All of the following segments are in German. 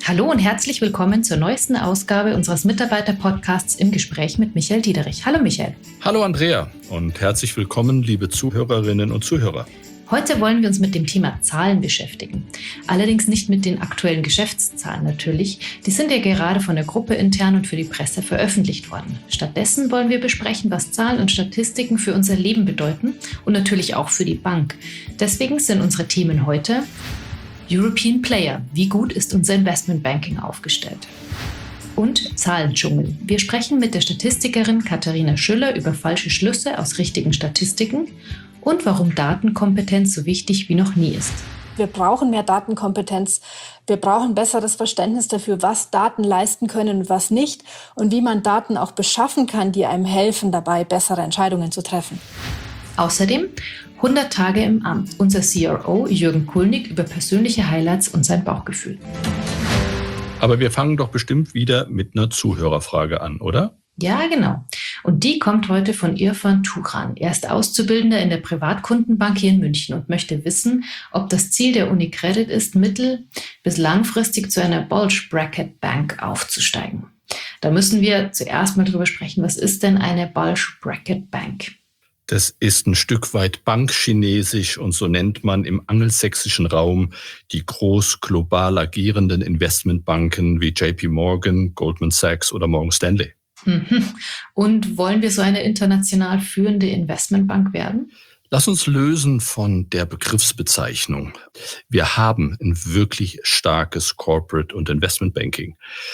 Hallo und herzlich willkommen zur neuesten Ausgabe unseres Mitarbeiter-Podcasts im Gespräch mit Michael Diederich. Hallo Michael. Hallo Andrea und herzlich willkommen, liebe Zuhörerinnen und Zuhörer. Heute wollen wir uns mit dem Thema Zahlen beschäftigen. Allerdings nicht mit den aktuellen Geschäftszahlen natürlich. Die sind ja gerade von der Gruppe intern und für die Presse veröffentlicht worden. Stattdessen wollen wir besprechen, was Zahlen und Statistiken für unser Leben bedeuten und natürlich auch für die Bank. Deswegen sind unsere Themen heute European Player. Wie gut ist unser Investmentbanking aufgestellt? Und Zahlendschungel. Wir sprechen mit der Statistikerin Katharina Schüller über falsche Schlüsse aus richtigen Statistiken und warum Datenkompetenz so wichtig wie noch nie ist. Wir brauchen mehr Datenkompetenz. Wir brauchen besseres Verständnis dafür, was Daten leisten können und was nicht und wie man Daten auch beschaffen kann, die einem helfen, dabei bessere Entscheidungen zu treffen. Außerdem 100 Tage im Amt. Unser CRO Jürgen Kulnig über persönliche Highlights und sein Bauchgefühl. Aber wir fangen doch bestimmt wieder mit einer Zuhörerfrage an, oder? Ja, genau. Und die kommt heute von Irfan Turan. Er ist Auszubildender in der Privatkundenbank hier in München und möchte wissen, ob das Ziel der UniCredit ist, mittel- bis langfristig zu einer Bulge Bracket Bank aufzusteigen. Da müssen wir zuerst mal drüber sprechen, was ist denn eine Bulge Bracket Bank? Das ist ein Stück weit Bankchinesisch und so nennt man im angelsächsischen Raum die groß global agierenden Investmentbanken wie JP Morgan, Goldman Sachs oder Morgan Stanley. Und wollen wir so eine international führende Investmentbank werden? Lass uns lösen von der Begriffsbezeichnung. Wir haben ein wirklich starkes Corporate- und Investmentbanking.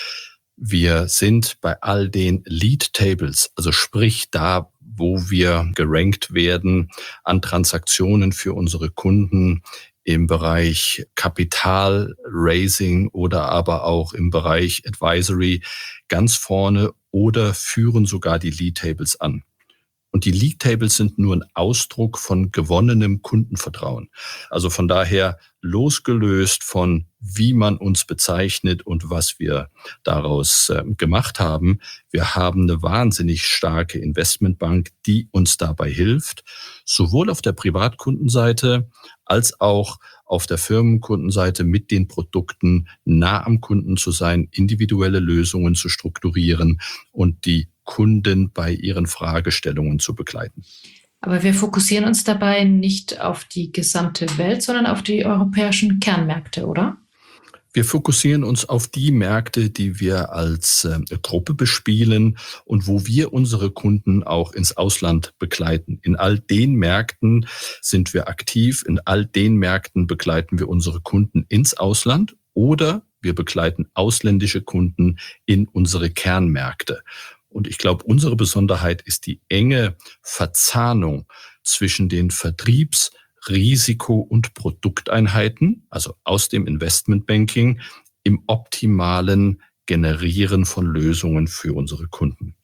Wir sind bei all den Lead Tables, also sprich da, wo wir gerankt werden an Transaktionen für unsere Kunden im Bereich Kapital Raising oder aber auch im Bereich Advisory ganz vorne oder führen sogar die Lead Tables an. Und die League Tables sind nur ein Ausdruck von gewonnenem Kundenvertrauen. Also von daher losgelöst von, wie man uns bezeichnet und was wir daraus gemacht haben. Wir haben eine wahnsinnig starke Investmentbank, die uns dabei hilft, sowohl auf der Privatkundenseite als auch auf der Firmenkundenseite mit den Produkten nah am Kunden zu sein, individuelle Lösungen zu strukturieren und die Kunden bei ihren Fragestellungen zu begleiten. Aber wir fokussieren uns dabei nicht auf die gesamte Welt, sondern auf die europäischen Kernmärkte, oder? Wir fokussieren uns auf die Märkte, die wir als Gruppe bespielen und wo wir unsere Kunden auch ins Ausland begleiten. In all den Märkten sind wir aktiv, in all den Märkten begleiten wir unsere Kunden ins Ausland oder wir begleiten ausländische Kunden in unsere Kernmärkte. Und ich glaube, unsere Besonderheit ist die enge Verzahnung zwischen den Vertriebs-, Risiko- und Produkteinheiten, also aus dem Investmentbanking, im optimalen Generieren von Lösungen für unsere Kunden.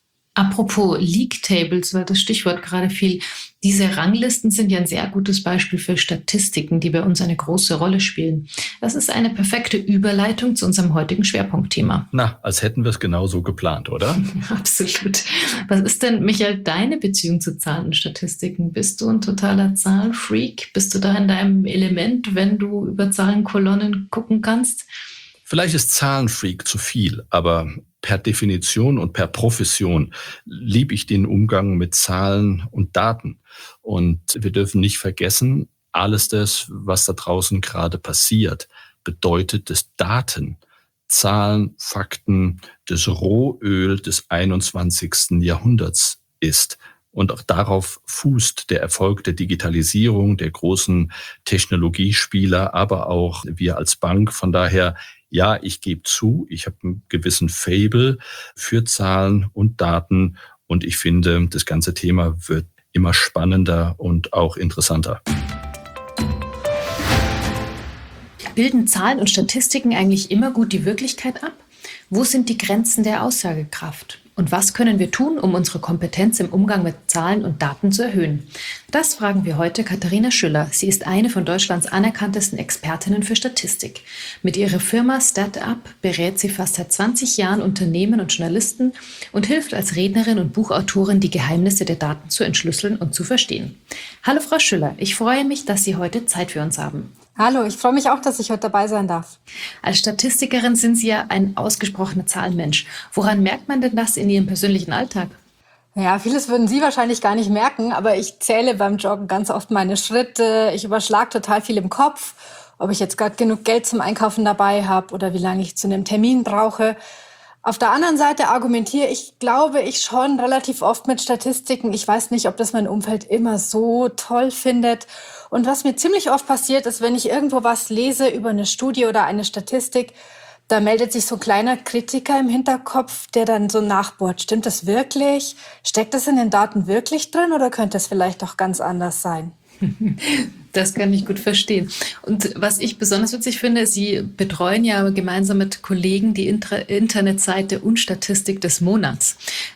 Apropos League Tables, weil das Stichwort gerade fiel. Diese Ranglisten sind ja ein sehr gutes Beispiel für Statistiken, die bei uns eine große Rolle spielen. Das ist eine perfekte Überleitung zu unserem heutigen Schwerpunktthema. Na, als hätten wir es genauso geplant, oder? Absolut. Was ist denn, Michael, deine Beziehung zu Zahlen und Statistiken? Bist du ein totaler Zahlenfreak? Bist du da in deinem Element, wenn du über Zahlenkolonnen gucken kannst? Vielleicht ist Zahlenfreak zu viel, aber per Definition und per Profession liebe ich den Umgang mit Zahlen und Daten. Und wir dürfen nicht vergessen, alles das, was da draußen gerade passiert, bedeutet, dass Daten, Zahlen, Fakten, das Rohöl des 21. Jahrhunderts ist. Und auch darauf fußt der Erfolg der Digitalisierung, der großen Technologiespieler, aber auch wir als Bank. Von daher, ja, ich gebe zu, ich habe einen gewissen Faible für Zahlen und Daten und ich finde, das ganze Thema wird immer spannender und auch interessanter. Bilden Zahlen und Statistiken eigentlich immer gut die Wirklichkeit ab? Wo sind die Grenzen der Aussagekraft? Und was können wir tun, um unsere Kompetenz im Umgang mit Zahlen und Daten zu erhöhen? Das fragen wir heute Katharina Schüller. Sie ist eine von Deutschlands anerkanntesten Expertinnen für Statistik. Mit ihrer Firma StatUp berät sie fast seit 20 Jahren Unternehmen und Journalisten und hilft als Rednerin und Buchautorin, die Geheimnisse der Daten zu entschlüsseln und zu verstehen. Hallo Frau Schüller, ich freue mich, dass Sie heute Zeit für uns haben. Hallo, ich freue mich auch, dass ich heute dabei sein darf. Als Statistikerin sind Sie ja ein ausgesprochener Zahlenmensch. Woran merkt man denn das in Ihrem persönlichen Alltag? Ja, vieles würden Sie wahrscheinlich gar nicht merken, aber ich zähle beim Joggen ganz oft meine Schritte. Ich überschlage total viel im Kopf, ob ich jetzt gerade genug Geld zum Einkaufen dabei habe oder wie lange ich zu einem Termin brauche. Auf der anderen Seite argumentiere ich, glaube ich, schon relativ oft mit Statistiken. Ich weiß nicht, ob das mein Umfeld immer so toll findet. Und was mir ziemlich oft passiert, ist, wenn ich irgendwo was lese über eine Studie oder eine Statistik, da meldet sich so ein kleiner Kritiker im Hinterkopf, der dann so nachbohrt. Stimmt das wirklich? Steckt das in den Daten wirklich drin oder könnte es vielleicht auch ganz anders sein? Das kann ich gut verstehen. Und was ich besonders witzig finde, Sie betreuen ja gemeinsam mit Kollegen die Internetseite Unstatistik des Monats.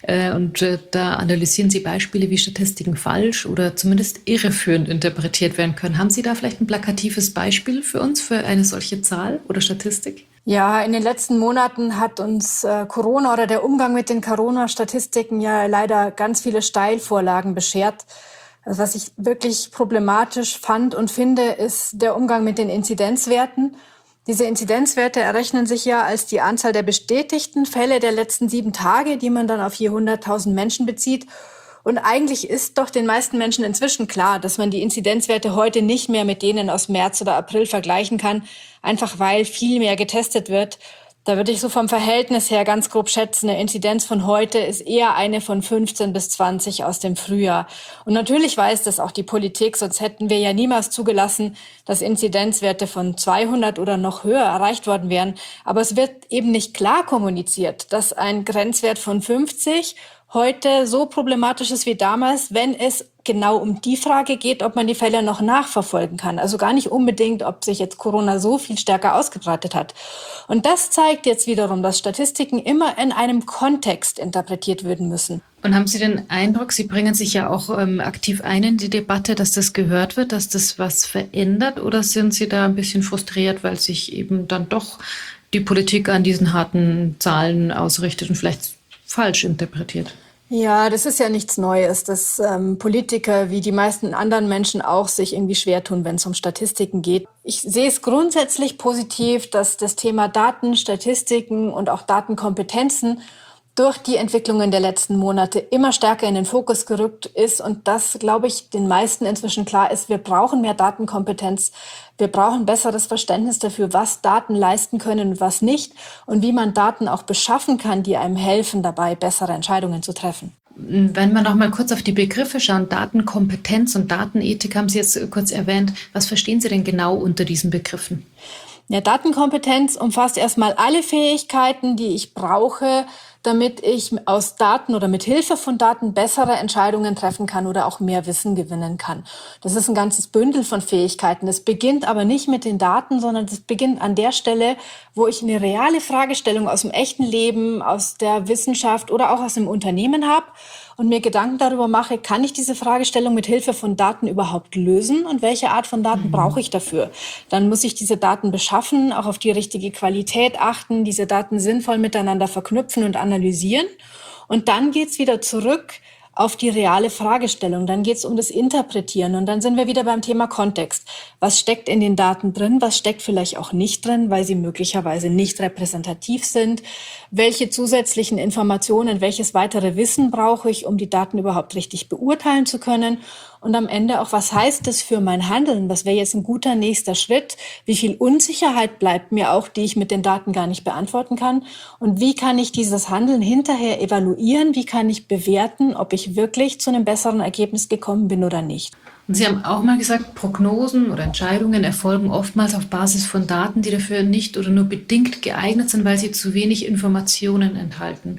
Da analysieren Sie Beispiele, wie Statistiken falsch oder zumindest irreführend interpretiert werden können. Haben Sie da vielleicht ein plakatives Beispiel für uns, für eine solche Zahl oder Statistik? Ja, in den letzten Monaten hat uns Corona oder der Umgang mit den Corona-Statistiken ja leider ganz viele Steilvorlagen beschert. Also was ich wirklich problematisch fand und finde, ist der Umgang mit den Inzidenzwerten. Diese Inzidenzwerte errechnen sich ja als die Anzahl der bestätigten Fälle der letzten 7 Tage, die man dann auf je 100.000 Menschen bezieht. Und eigentlich ist doch den meisten Menschen inzwischen klar, dass man die Inzidenzwerte heute nicht mehr mit denen aus März oder April vergleichen kann, einfach weil viel mehr getestet wird. Da würde ich so vom Verhältnis her ganz grob schätzen, eine Inzidenz von heute ist eher eine von 15 bis 20 aus dem Frühjahr. Und natürlich weiß das auch die Politik, sonst hätten wir ja niemals zugelassen, dass Inzidenzwerte von 200 oder noch höher erreicht worden wären. Aber es wird eben nicht klar kommuniziert, dass ein Grenzwert von 50 heute so problematisch ist wie damals, wenn es genau um die Frage geht, ob man die Fälle noch nachverfolgen kann. Also gar nicht unbedingt, ob sich jetzt Corona so viel stärker ausgebreitet hat. Und das zeigt jetzt wiederum, dass Statistiken immer in einem Kontext interpretiert werden müssen. Und haben Sie den Eindruck, Sie bringen sich ja auch aktiv ein in die Debatte, dass das gehört wird, dass das was verändert? Oder sind Sie da ein bisschen frustriert, weil sich eben dann doch die Politik an diesen harten Zahlen ausrichtet und vielleicht falsch interpretiert? Ja, das ist ja nichts Neues, dass Politiker wie die meisten anderen Menschen auch sich irgendwie schwer tun, wenn es um Statistiken geht. Ich sehe es grundsätzlich positiv, dass das Thema Daten, Statistiken und auch Datenkompetenzen durch die Entwicklungen der letzten Monate immer stärker in den Fokus gerückt ist und das, glaube ich, den meisten inzwischen klar ist, wir brauchen mehr Datenkompetenz, wir brauchen besseres Verständnis dafür, was Daten leisten können und was nicht und wie man Daten auch beschaffen kann, die einem helfen, dabei bessere Entscheidungen zu treffen. Wenn wir noch mal kurz auf die Begriffe schauen, Datenkompetenz und Datenethik haben Sie jetzt kurz erwähnt. Was verstehen Sie denn genau unter diesen Begriffen? Ja, Datenkompetenz umfasst erstmal alle Fähigkeiten, die ich brauche, damit ich aus Daten oder mit Hilfe von Daten bessere Entscheidungen treffen kann oder auch mehr Wissen gewinnen kann. Das ist ein ganzes Bündel von Fähigkeiten. Das beginnt aber nicht mit den Daten, sondern das beginnt an der Stelle, wo ich eine reale Fragestellung aus dem echten Leben, aus der Wissenschaft oder auch aus dem Unternehmen habe und mir Gedanken darüber mache, kann ich diese Fragestellung mit Hilfe von Daten überhaupt lösen und welche Art von Daten brauche ich dafür? Dann muss ich diese Daten beschaffen, auch auf die richtige Qualität achten, diese Daten sinnvoll miteinander verknüpfen und analysieren. Und dann geht's wieder zurück auf die reale Fragestellung. Dann geht's um das Interpretieren und dann sind wir wieder beim Thema Kontext. Was steckt in den Daten drin? Was steckt vielleicht auch nicht drin, weil sie möglicherweise nicht repräsentativ sind? Welche zusätzlichen Informationen, welches weitere Wissen brauche ich, um die Daten überhaupt richtig beurteilen zu können? Und am Ende auch, was heißt das für mein Handeln? Was wäre jetzt ein guter nächster Schritt? Wie viel Unsicherheit bleibt mir auch, die ich mit den Daten gar nicht beantworten kann? Und wie kann ich dieses Handeln hinterher evaluieren? Wie kann ich bewerten, ob ich wirklich zu einem besseren Ergebnis gekommen bin oder nicht? Und Sie haben auch mal gesagt, Prognosen oder Entscheidungen erfolgen oftmals auf Basis von Daten, die dafür nicht oder nur bedingt geeignet sind, weil sie zu wenig Informationen enthalten.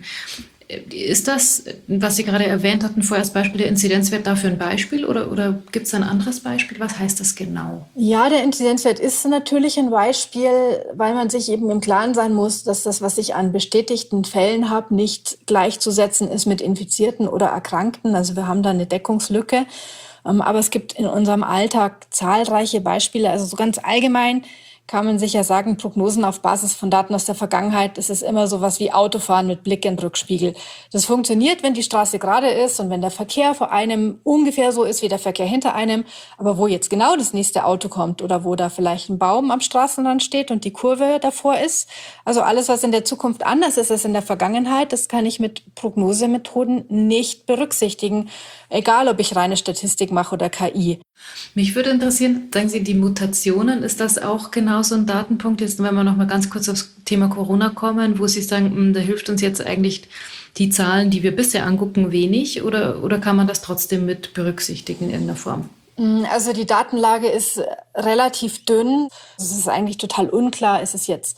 Ist das, was Sie gerade erwähnt hatten, vorher als Beispiel, der Inzidenzwert dafür ein Beispiel oder gibt es ein anderes Beispiel? Was heißt das genau? Ja, der Inzidenzwert ist natürlich ein Beispiel, weil man sich eben im Klaren sein muss, dass das, was ich an bestätigten Fällen habe, nicht gleichzusetzen ist mit Infizierten oder Erkrankten. Also wir haben da eine Deckungslücke. Aber es gibt in unserem Alltag zahlreiche Beispiele. Also so ganz allgemein kann man sicher sagen, Prognosen auf Basis von Daten aus der Vergangenheit, das ist immer sowas wie Autofahren mit Blick in den Rückspiegel. Das funktioniert, wenn die Straße gerade ist und wenn der Verkehr vor einem ungefähr so ist wie der Verkehr hinter einem. Aber wo jetzt genau das nächste Auto kommt oder wo da vielleicht ein Baum am Straßenrand steht und die Kurve davor ist, also alles, was in der Zukunft anders ist als in der Vergangenheit, das kann ich mit Prognosemethoden nicht berücksichtigen, egal ob ich reine Statistik mache oder KI. Mich würde interessieren, sagen Sie, die Mutationen, ist das auch genau so ein Datenpunkt? Jetzt, wenn wir noch mal ganz kurz aufs Thema Corona kommen, wo Sie sagen, da hilft uns jetzt eigentlich die Zahlen, die wir bisher angucken, wenig, oder kann man das trotzdem mit berücksichtigen in irgendeiner Form? Also die Datenlage ist relativ dünn. Es ist eigentlich total unklar, ist es jetzt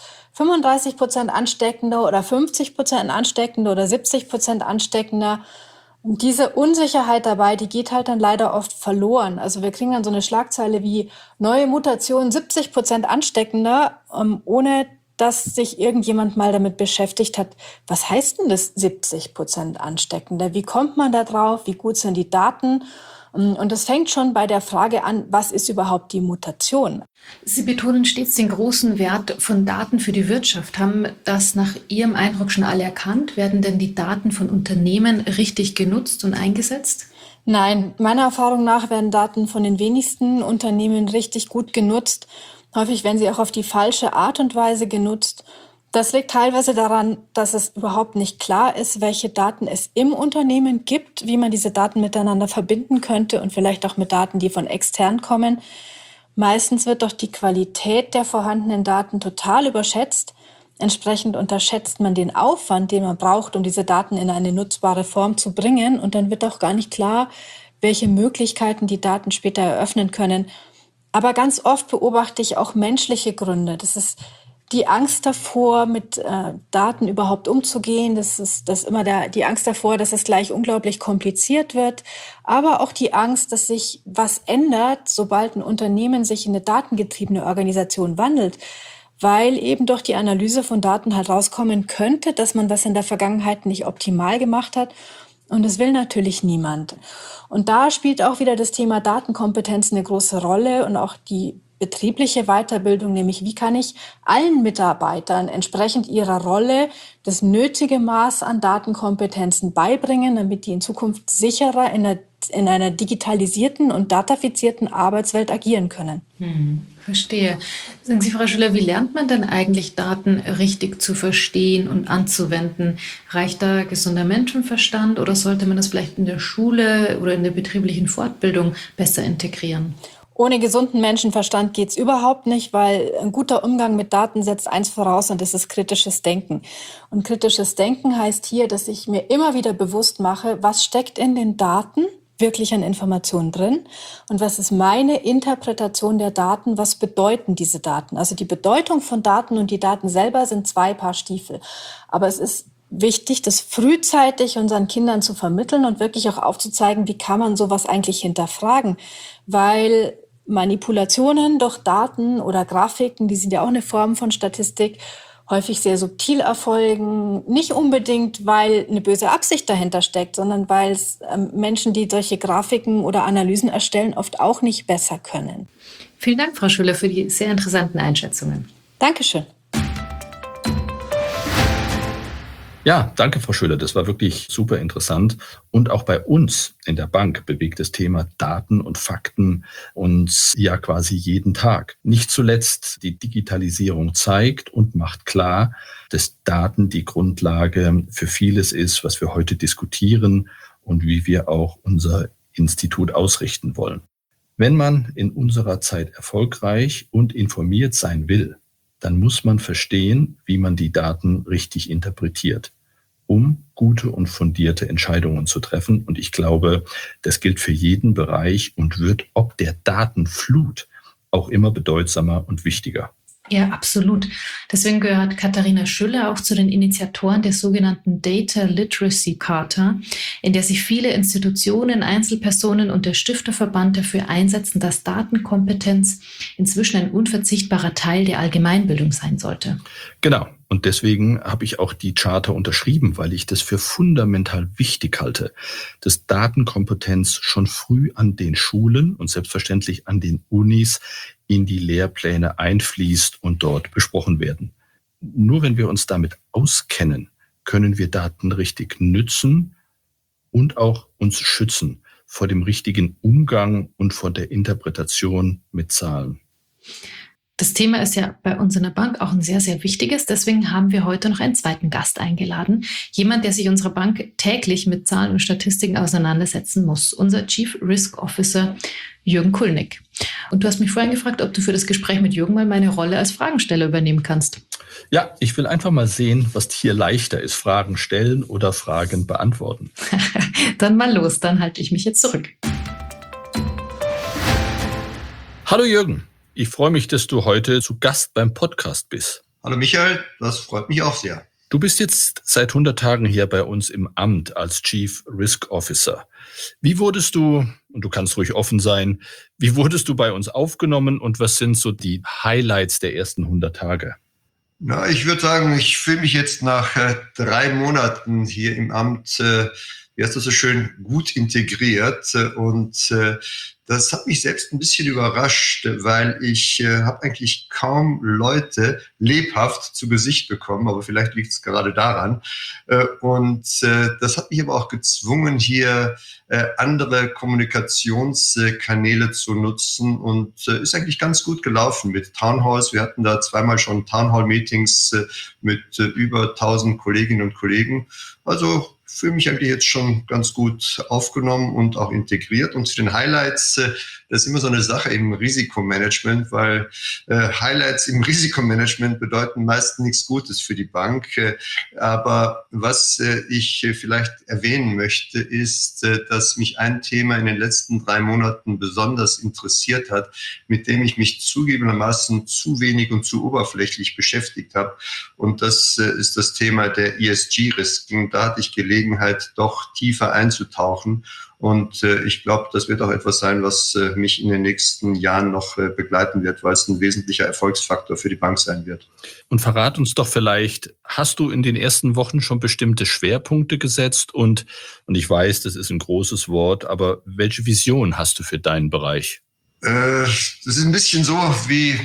35% ansteckender oder 50% ansteckender oder 70% ansteckender. Und diese Unsicherheit dabei, die geht halt dann leider oft verloren. Also wir kriegen dann so eine Schlagzeile wie neue Mutation 70% ansteckender, ohne dass sich irgendjemand mal damit beschäftigt hat, was heißt denn das 70% ansteckender? Wie kommt man da drauf? Wie gut sind die Daten? Und das fängt schon bei der Frage an, was ist überhaupt die Mutation? Sie betonen stets den großen Wert von Daten für die Wirtschaft. Haben das nach Ihrem Eindruck schon alle erkannt? Werden denn die Daten von Unternehmen richtig genutzt und eingesetzt? Nein, meiner Erfahrung nach werden Daten von den wenigsten Unternehmen richtig gut genutzt. Häufig werden sie auch auf die falsche Art und Weise genutzt. Das liegt teilweise daran, dass es überhaupt nicht klar ist, welche Daten es im Unternehmen gibt, wie man diese Daten miteinander verbinden könnte und vielleicht auch mit Daten, die von extern kommen. Meistens wird doch die Qualität der vorhandenen Daten total überschätzt. Entsprechend unterschätzt man den Aufwand, den man braucht, um diese Daten in eine nutzbare Form zu bringen. Und dann wird auch gar nicht klar, welche Möglichkeiten die Daten später eröffnen können. Aber ganz oft beobachte ich auch menschliche Gründe. Das ist die Angst davor, mit Daten überhaupt umzugehen. Das ist die Angst davor, dass es gleich unglaublich kompliziert wird. Aber auch die Angst, dass sich was ändert, sobald ein Unternehmen sich in eine datengetriebene Organisation wandelt. Weil eben durch die Analyse von Daten halt rauskommen könnte, dass man was in der Vergangenheit nicht optimal gemacht hat. Und das will natürlich niemand. Und da spielt auch wieder das Thema Datenkompetenz eine große Rolle und auch die betriebliche Weiterbildung, nämlich wie kann ich allen Mitarbeitern entsprechend ihrer Rolle das nötige Maß an Datenkompetenzen beibringen, damit die in Zukunft sicherer in einer digitalisierten und datafizierten Arbeitswelt agieren können. Verstehe. Sagen Sie, Frau Schüller, wie lernt man denn eigentlich Daten richtig zu verstehen und anzuwenden? Reicht da gesunder Menschenverstand oder sollte man das vielleicht in der Schule oder in der betrieblichen Fortbildung besser integrieren? Ohne gesunden Menschenverstand geht's überhaupt nicht, weil ein guter Umgang mit Daten setzt eins voraus und das ist kritisches Denken. Und kritisches Denken heißt hier, dass ich mir immer wieder bewusst mache, was steckt in den Daten wirklich an Informationen drin und was ist meine Interpretation der Daten, was bedeuten diese Daten. Also die Bedeutung von Daten und die Daten selber sind zwei Paar Stiefel. Aber es ist wichtig, das frühzeitig unseren Kindern zu vermitteln und wirklich auch aufzuzeigen, wie kann man sowas eigentlich hinterfragen, weil Manipulationen durch Daten oder Grafiken, die sind ja auch eine Form von Statistik, häufig sehr subtil erfolgen. Nicht unbedingt, weil eine böse Absicht dahinter steckt, sondern weil es Menschen, die solche Grafiken oder Analysen erstellen, oft auch nicht besser können. Vielen Dank, Frau Schüller, für die sehr interessanten Einschätzungen. Dankeschön. Ja, danke, Frau Schüller. Das war wirklich super interessant. Und auch bei uns in der Bank bewegt das Thema Daten und Fakten uns ja quasi jeden Tag. Nicht zuletzt die Digitalisierung zeigt und macht klar, dass Daten die Grundlage für vieles ist, was wir heute diskutieren und wie wir auch unser Institut ausrichten wollen. Wenn man in unserer Zeit erfolgreich und informiert sein will, dann muss man verstehen, wie man die Daten richtig interpretiert, um gute und fundierte Entscheidungen zu treffen. Und ich glaube, das gilt für jeden Bereich und wird ob der Datenflut auch immer bedeutsamer und wichtiger. Ja, absolut. Deswegen gehört Katharina Schüller auch zu den Initiatoren der sogenannten Data Literacy Charta, in der sich viele Institutionen, Einzelpersonen und der Stifterverband dafür einsetzen, dass Datenkompetenz inzwischen ein unverzichtbarer Teil der Allgemeinbildung sein sollte. Genau. Und deswegen habe ich auch die Charta unterschrieben, weil ich das für fundamental wichtig halte, dass Datenkompetenz schon früh an den Schulen und selbstverständlich an den Unis in die Lehrpläne einfließt und dort besprochen werden. Nur wenn wir uns damit auskennen, können wir Daten richtig nützen und auch uns schützen vor dem richtigen Umgang und vor der Interpretation mit Zahlen. Das Thema ist ja bei uns in der Bank auch ein sehr, sehr wichtiges. Deswegen haben wir heute noch einen zweiten Gast eingeladen. Jemand, der sich unserer Bank täglich mit Zahlen und Statistiken auseinandersetzen muss. Unser Chief Risk Officer Jürgen Kulnig. Und du hast mich vorhin gefragt, ob du für das Gespräch mit Jürgen mal meine Rolle als Fragensteller übernehmen kannst. Ja, ich will einfach mal sehen, was hier leichter ist. Fragen stellen oder Fragen beantworten. Dann mal los, dann halte ich mich jetzt zurück. Hallo Jürgen. Ich freue mich, dass du heute zu Gast beim Podcast bist. Hallo Michael, das freut mich auch sehr. Du bist jetzt seit 100 Tagen hier bei uns im Amt als Chief Risk Officer. Wie wurdest du, und du kannst ruhig offen sein, wie wurdest du bei uns aufgenommen und was sind so die Highlights der ersten 100 Tage? Na, ich würde sagen, ich fühle mich jetzt nach 3 Monaten hier im Amt, wie heißt das so schön, gut integriert und das hat mich selbst ein bisschen überrascht, weil ich habe eigentlich kaum Leute lebhaft zu Gesicht bekommen, aber vielleicht liegt es gerade daran. Und das hat mich aber auch gezwungen, hier andere Kommunikationskanäle zu nutzen und ist eigentlich ganz gut gelaufen mit Townhalls. Wir hatten da zweimal schon Townhall-Meetings mit über 1000 Kolleginnen und Kollegen. Also fühle mich eigentlich jetzt schon ganz gut aufgenommen und auch integriert. Und zu den Highlights, das ist immer so eine Sache im Risikomanagement, weil Highlights im Risikomanagement bedeuten meist nichts Gutes für die Bank. Aber was ich vielleicht erwähnen möchte, ist, dass mich ein Thema in den letzten 3 Monaten besonders interessiert hat, mit dem ich mich zugegebenermaßen zu wenig und zu oberflächlich beschäftigt habe. Und das ist das Thema der ESG-Risiken. Da hatte ich Gelegenheit, doch tiefer einzutauchen. Und ich glaube, das wird auch etwas sein, was mich in den nächsten Jahren noch begleiten wird, weil es ein wesentlicher Erfolgsfaktor für die Bank sein wird. Und verrat uns doch vielleicht, hast du in den ersten Wochen schon bestimmte Schwerpunkte gesetzt? Und ich weiß, das ist ein großes Wort, aber welche Vision hast du für deinen Bereich? Das ist ein bisschen so wie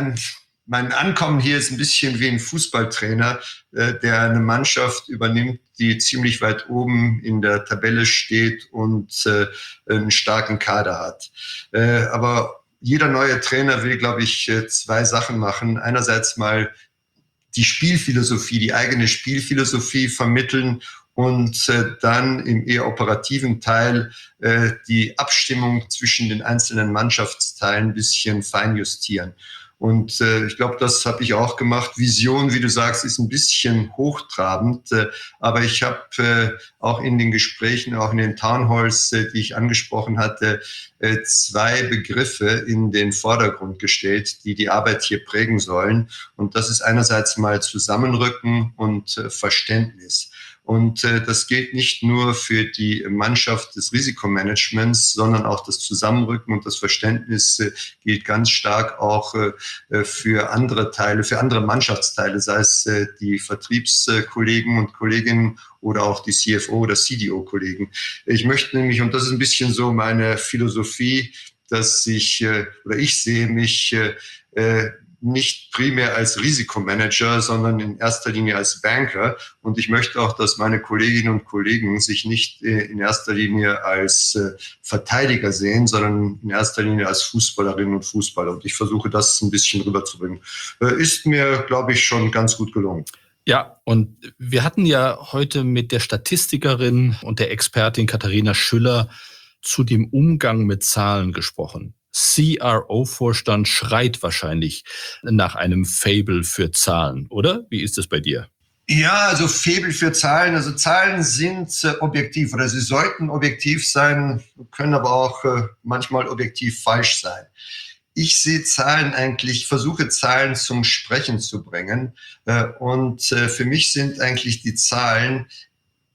mein Ankommen hier ist ein bisschen wie ein Fußballtrainer, der eine Mannschaft übernimmt, die ziemlich weit oben in der Tabelle steht und einen starken Kader hat. Aber jeder neue Trainer will, glaube ich, 2 Sachen machen. Einerseits mal die Spielphilosophie, die eigene Spielphilosophie vermitteln und dann im eher operativen Teil die Abstimmung zwischen den einzelnen Mannschaftsteilen ein bisschen feinjustieren. Und ich glaube, das habe ich auch gemacht. Vision, wie du sagst, ist ein bisschen hochtrabend. Aber ich habe auch in den Gesprächen, auch in den Townhalls, die ich angesprochen hatte, 2 Begriffe in den Vordergrund gestellt, die die Arbeit hier prägen sollen. Und das ist einerseits mal Zusammenrücken und Verständnis. Und das gilt nicht nur für die Mannschaft des Risikomanagements, sondern auch das Zusammenrücken und das Verständnis gilt ganz stark auch für andere Teile, für andere Mannschaftsteile, sei es die Vertriebskollegen und Kolleginnen oder auch die CFO oder CDO-Kollegen. Ich möchte nämlich, und das ist ein bisschen so meine Philosophie, dass ich sehe mich nicht primär als Risikomanager, sondern in erster Linie als Banker. Und ich möchte auch, dass meine Kolleginnen und Kollegen sich nicht in erster Linie als Verteidiger sehen, sondern in erster Linie als Fußballerinnen und Fußballer. Und ich versuche, das ein bisschen rüberzubringen. Ist mir, glaube ich, schon ganz gut gelungen. Ja, und wir hatten ja heute mit der Statistikerin und der Expertin Katharina Schüller zu dem Umgang mit Zahlen gesprochen. CRO-Vorstand schreit wahrscheinlich nach einem Faible für Zahlen, oder? Wie ist das bei dir? Ja, also Faible für Zahlen. Also Zahlen sind objektiv oder sie sollten objektiv sein, können aber auch manchmal objektiv falsch sein. Ich sehe Zahlen eigentlich, versuche Zahlen zum Sprechen zu bringen. Und für mich sind eigentlich die Zahlen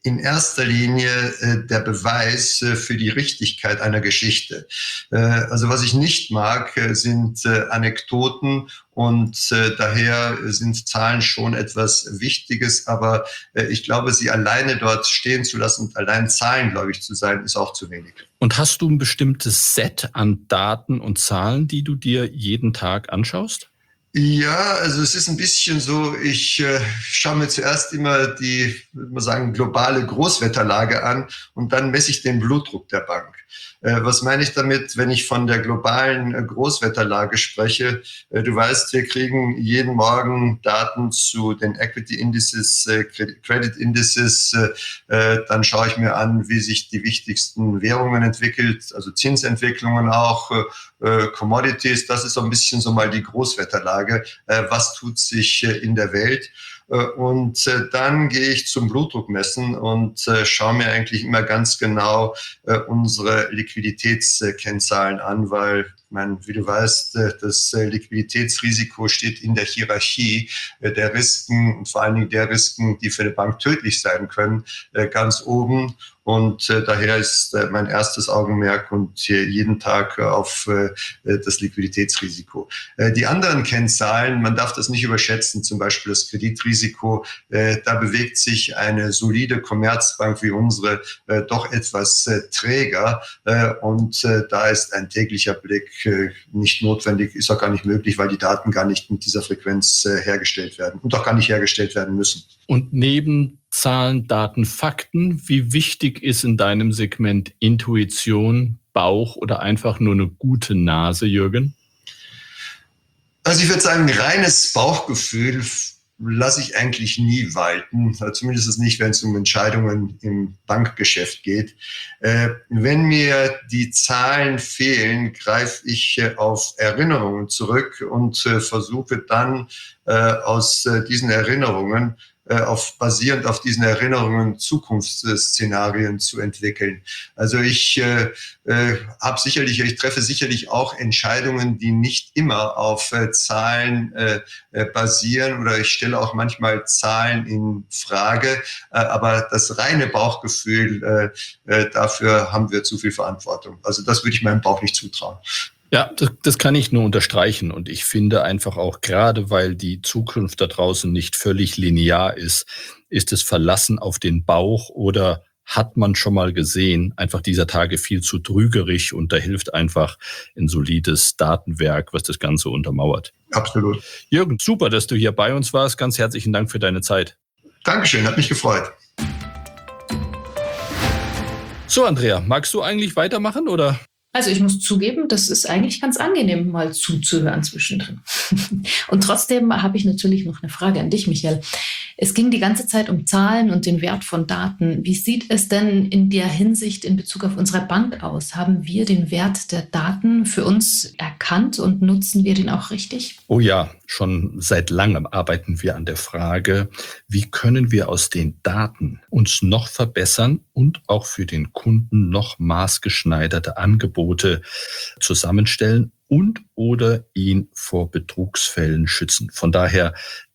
in erster Linie der Beweis für die Richtigkeit einer Geschichte. Also was ich nicht mag, sind Anekdoten und daher sind Zahlen schon etwas Wichtiges, aber ich glaube, sie alleine dort stehen zu lassen und allein zahlengläubig zu sein, ist auch zu wenig. Und hast du ein bestimmtes Set an Daten und Zahlen, die du dir jeden Tag anschaust? Ja, also es ist ein bisschen so, ich schaue mir zuerst immer die, würde man sagen, globale Großwetterlage an und dann messe ich den Blutdruck der Bank. Was meine ich damit, wenn ich von der globalen Großwetterlage spreche? Du weißt, wir kriegen jeden Morgen Daten zu den Equity Indices, Credit Indices. Dann schaue ich mir an, wie sich die wichtigsten Währungen entwickelt, also Zinsentwicklungen auch, Commodities. Das ist so ein bisschen so mal die Großwetterlage. Was tut sich in der Welt? Und dann gehe ich zum Blutdruckmessen und schaue mir eigentlich immer ganz genau unsere Liquiditätskennzahlen an, weil, wie du weißt, das Liquiditätsrisiko steht in der Hierarchie der Risiken und vor allen Dingen der Risiken, die für eine Bank tödlich sein können, ganz oben. Und daher ist mein erstes Augenmerk und jeden Tag auf das Liquiditätsrisiko. Die anderen Kennzahlen, man darf das nicht überschätzen, zum Beispiel das Kreditrisiko. Da bewegt sich eine solide Commerzbank wie unsere doch etwas träger. Und da ist ein täglicher Blick nicht notwendig, ist auch gar nicht möglich, weil die Daten gar nicht mit dieser Frequenz hergestellt werden und auch gar nicht hergestellt werden müssen. Und neben Zahlen, Daten, Fakten, wie wichtig ist in deinem Segment Intuition, Bauch oder einfach nur eine gute Nase, Jürgen? Also ich würde sagen, reines Bauchgefühl lasse ich eigentlich nie walten, zumindest nicht, wenn es um Entscheidungen im Bankgeschäft geht. Wenn mir die Zahlen fehlen, greife ich auf Erinnerungen zurück und versuche dann aus diesen Erinnerungen basierend auf diesen Erinnerungen Zukunftsszenarien zu entwickeln. Also ich treffe sicherlich auch Entscheidungen, die nicht immer auf Zahlen basieren, oder ich stelle auch manchmal Zahlen in Frage, aber das reine Bauchgefühl, dafür haben wir zu viel Verantwortung. Also das würde ich meinem Bauch nicht zutrauen. Ja, das kann ich nur unterstreichen. Und ich finde einfach auch, gerade weil die Zukunft da draußen nicht völlig linear ist es Verlassen auf den Bauch oder hat man schon mal gesehen, einfach dieser Tage viel zu trügerig, und da hilft einfach ein solides Datenwerk, was das Ganze untermauert. Absolut. Jürgen, super, dass du hier bei uns warst. Ganz herzlichen Dank für deine Zeit. Dankeschön, hat mich gefreut. So, Andrea, magst du eigentlich weitermachen, oder? Also ich muss zugeben, das ist eigentlich ganz angenehm, mal zuzuhören zwischendrin. Und trotzdem habe ich natürlich noch eine Frage an dich, Michael. Es ging die ganze Zeit um Zahlen und den Wert von Daten. Wie sieht es denn in der Hinsicht in Bezug auf unsere Bank aus? Haben wir den Wert der Daten für uns erkannt und nutzen wir den auch richtig? Oh ja, schon seit langem arbeiten wir an der Frage, wie können wir aus den Daten uns noch verbessern und auch für den Kunden noch maßgeschneiderte Angebote zusammenstellen und oder ihn vor Betrugsfällen schützen. Von daher,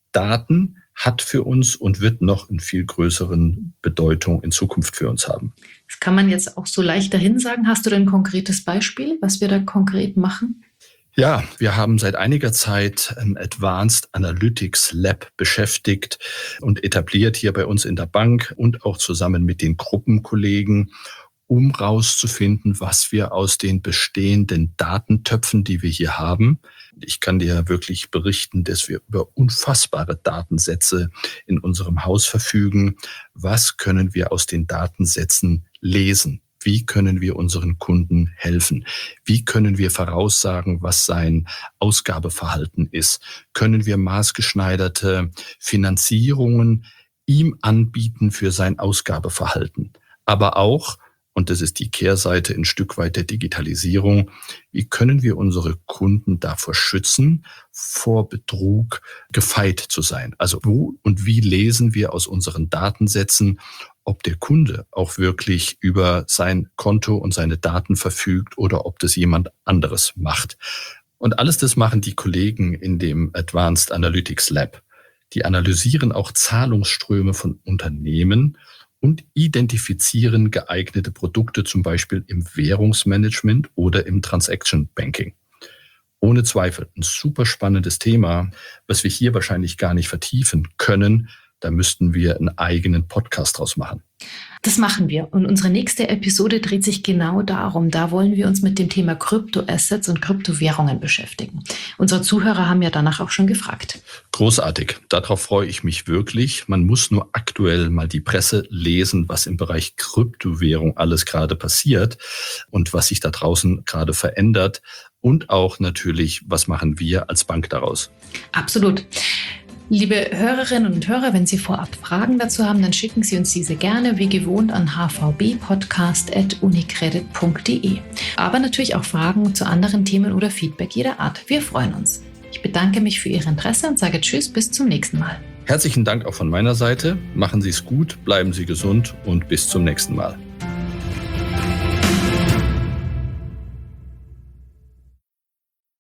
Daten hat für uns und wird noch in viel größeren Bedeutung in Zukunft für uns haben. Das kann man jetzt auch so leicht dahin sagen. Hast du denn ein konkretes Beispiel, was wir da konkret machen? Ja, wir haben seit einiger Zeit ein Advanced Analytics Lab beschäftigt und etabliert hier bei uns in der Bank und auch zusammen mit den Gruppenkollegen, um rauszufinden, was wir aus den bestehenden Datentöpfen, die wir hier haben. Ich kann dir wirklich berichten, dass wir über unfassbare Datensätze in unserem Haus verfügen. Was können wir aus den Datensätzen lesen? Wie können wir unseren Kunden helfen? Wie können wir voraussagen, was sein Ausgabeverhalten ist? Können wir maßgeschneiderte Finanzierungen ihm anbieten für sein Ausgabeverhalten? Aber auch, und das ist die Kehrseite ein Stück weit der Digitalisierung, wie können wir unsere Kunden davor schützen, vor Betrug gefeit zu sein? Also wo und wie lesen wir aus unseren Datensätzen, ob der Kunde auch wirklich über sein Konto und seine Daten verfügt oder ob das jemand anderes macht? Und alles das machen die Kollegen in dem Advanced Analytics Lab. Die analysieren auch Zahlungsströme von Unternehmen und identifizieren geeignete Produkte, zum Beispiel im Währungsmanagement oder im Transaction Banking. Ohne Zweifel ein super spannendes Thema, was wir hier wahrscheinlich gar nicht vertiefen können. Da müssten wir einen eigenen Podcast draus machen. Das machen wir. Und unsere nächste Episode dreht sich genau darum. Da wollen wir uns mit dem Thema Kryptoassets und Kryptowährungen beschäftigen. Unsere Zuhörer haben ja danach auch schon gefragt. Großartig. Darauf freue ich mich wirklich. Man muss nur aktuell mal die Presse lesen, was im Bereich Kryptowährung alles gerade passiert und was sich da draußen gerade verändert. Und auch natürlich, was machen wir als Bank daraus? Absolut. Liebe Hörerinnen und Hörer, wenn Sie vorab Fragen dazu haben, dann schicken Sie uns diese gerne wie gewohnt an hvbpodcast@unicredit.de. Aber natürlich auch Fragen zu anderen Themen oder Feedback jeder Art. Wir freuen uns. Ich bedanke mich für Ihr Interesse und sage Tschüss, bis zum nächsten Mal. Herzlichen Dank auch von meiner Seite. Machen Sie es gut, bleiben Sie gesund und bis zum nächsten Mal.